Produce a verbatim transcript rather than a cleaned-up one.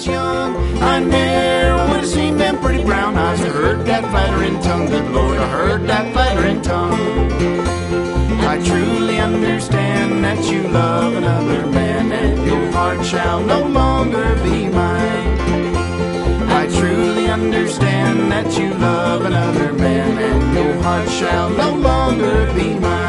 was young, I never would have seen them pretty brown eyes. I heard that flattering tongue, good Lord, I heard that flattering tongue. I truly understand that you love another man, and your heart shall no longer be mine. I truly understand that you love another man, and your heart shall no longer be mine.